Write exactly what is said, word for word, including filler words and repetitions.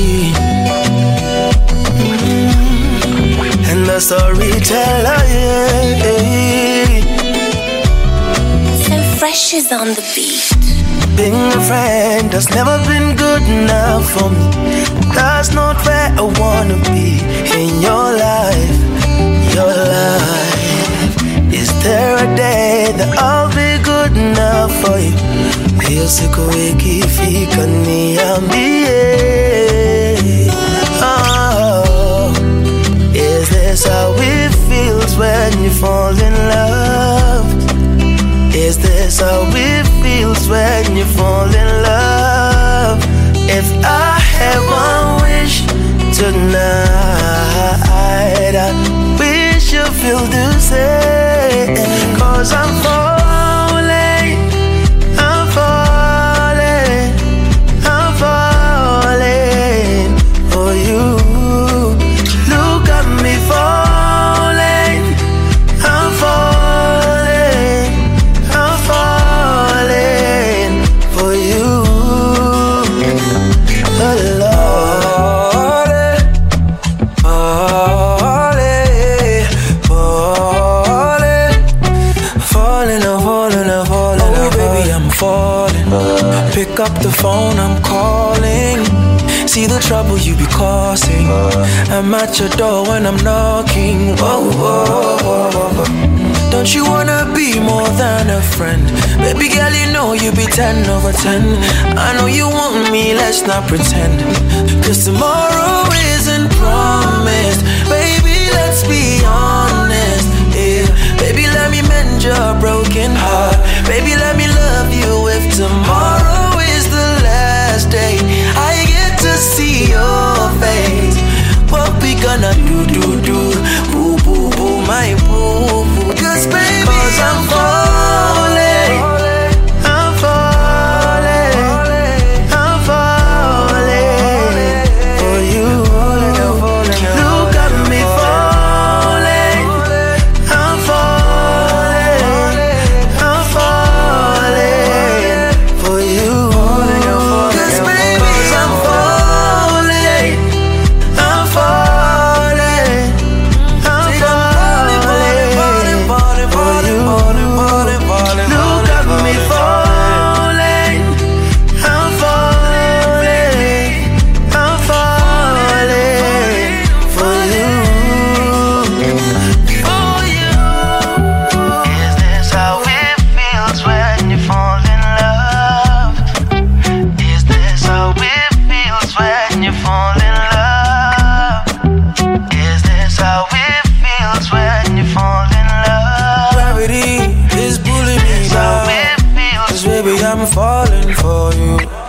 Mm-hmm. And the storyteller, yeah. So Fresh is on the beat. Being a friend has never been good enough for me. That's not where I wanna be in your life, your life. Is there a day that I'll be good enough for you? Oh, is this how it feels when you fall in love? Is this how it feels when you fall in love? If I had one wish tonight, I wish you feel the same. Cause I'm falling, I'm falling, I'm falling for you. Look at me falling, I'm falling, I'm falling for you. Oh Lord, falling, falling, falling, I'm falling, I'm falling. Oh baby, I'm falling. Pick up the phone, I'm calling. See the trouble you be causing. I'm at your door when I'm knocking. Whoa, whoa, whoa, whoa. Don't you wanna be more than a friend? Baby girl, you know you be ten over ten. I know you want me, let's not pretend. Cause tomorrow isn't promised. Baby, let's be honest. Yeah. Baby, let me mend your broken heart. Baby, let me love you if tomorrow is the last day I get to see your face. What we gonna do, do, do? Boo, boo, boo, my boo, boo. Cause baby, Cause I'm falling, I'm falling, I'm falling for you. Look at me falling, I'm falling, I'm falling for you. Cause baby, I'm falling, I'm falling, I'm falling for you. Look at me falling, I'm falling, I'm falling for you. For you. Is this how it feels when you fall in love? Is this how it feels when you fall in love? Is this how it feels when you fall in love? Gravity is pulling me down. Cause baby, I'm falling for you.